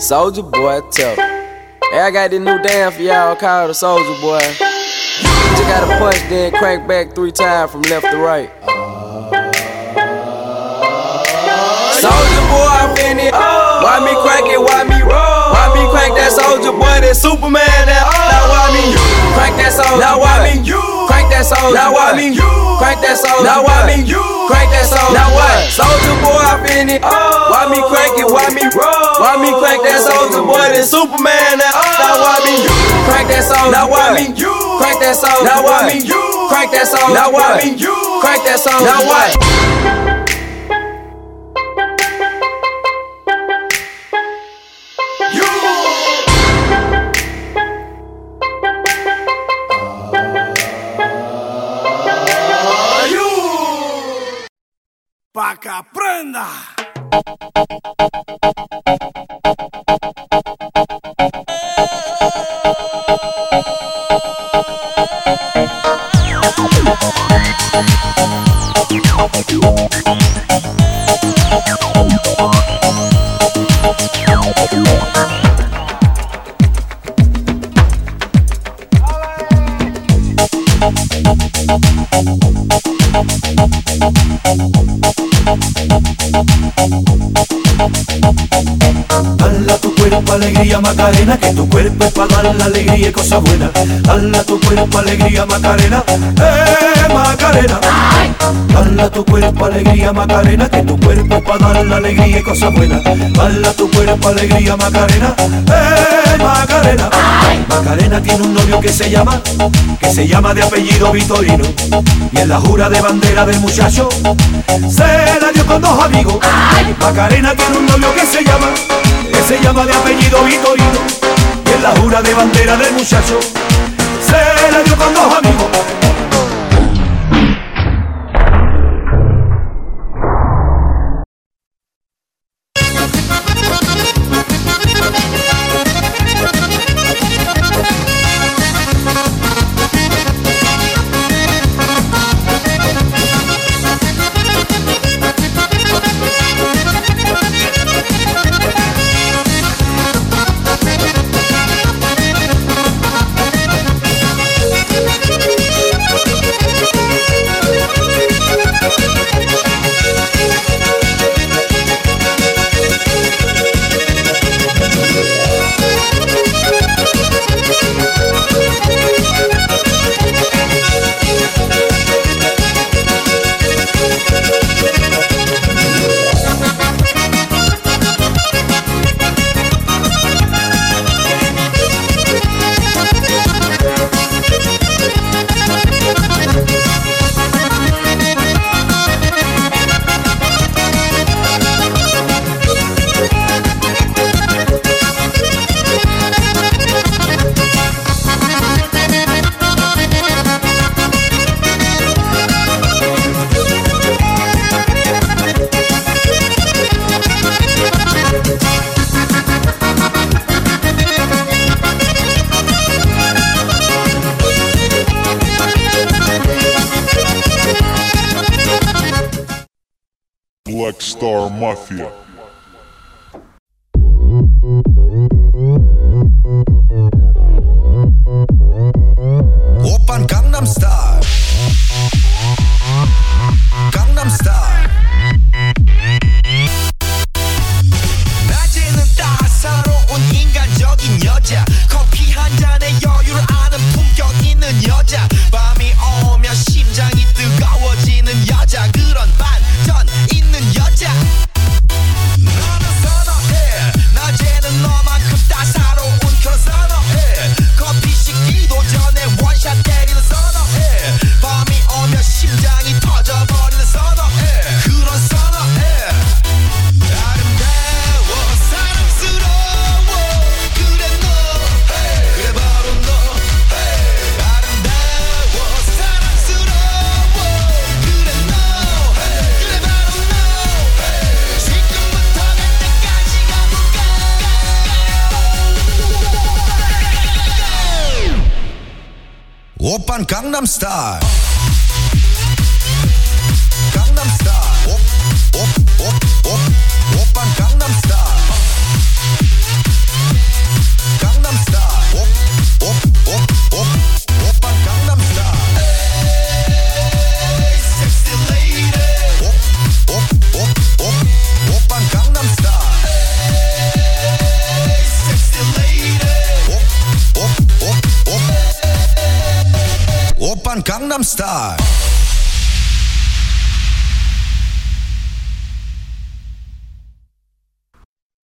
Soulja Boy, tell. Hey, I got this new dance for y'all called the Soulja Boy. You just gotta punch, then crank back 3 times from left to right. Soulja Boy, I'm in it. Why me crank it? Why me roll? Why me crank that Soulja Boy? That Superman? That now why me crank that Soulja? Now why me crank that Soulja? Now why me crank that Soulja? Now why me crank that Soulja? Now what? Soulja Boy, I'm in it. Why me crank it? Why me roll? Why me crank that Soulja Boy? That Superman? That now why me crank that Soulja? Now why me crank that Soulja? Now why me crank that Soulja? Now why me crank that Soulja? Now what? Pa' que aprenda. Dale a tu cuerpo alegría Macarena, que tu cuerpo es para dar la alegría y cosas buenas. Dale a tu cuerpo alegría Macarena, Macarena. Dale a tu cuerpo alegría Macarena, que tu cuerpo es para dar la alegría y cosas buenas. Dale a tu cuerpo alegría Macarena, Macarena. Macarena tiene un novio que se llama de apellido Vitorino, y en la jura de bandera del muchacho se la dio con 2 amigos. Macarena tiene un novio que se llama de apellido Vitorino, y en la jura de bandera del muchacho se la dio con 2 amigos. Black Star Mafia. 오빤 강남 스타일 강남 스타일 낮에는 따사로운 인간적인 여자 커피 한 잔에 여유를 아는 품격 있는 여자 밤이 오면 심장이 뜨거워지는 여자 그런 반전 있는 여자 너는 선호해 낮에는 너만큼 따사로운 그런 선호해 커피 식기도 전에 원샷 때리는 선호해 밤이 오면 심장이 터져버리는 선호해 그런 선호해 아름다워 사랑스러워 그래 너 그래 바로 너 아름다워 사랑스러워 그래 너 그래 바로 너 지금부터 갈 때까지 가볼까 오빤 강남 스타일 강남 스타일 오빤 강남 스타일 오빤 강남스타일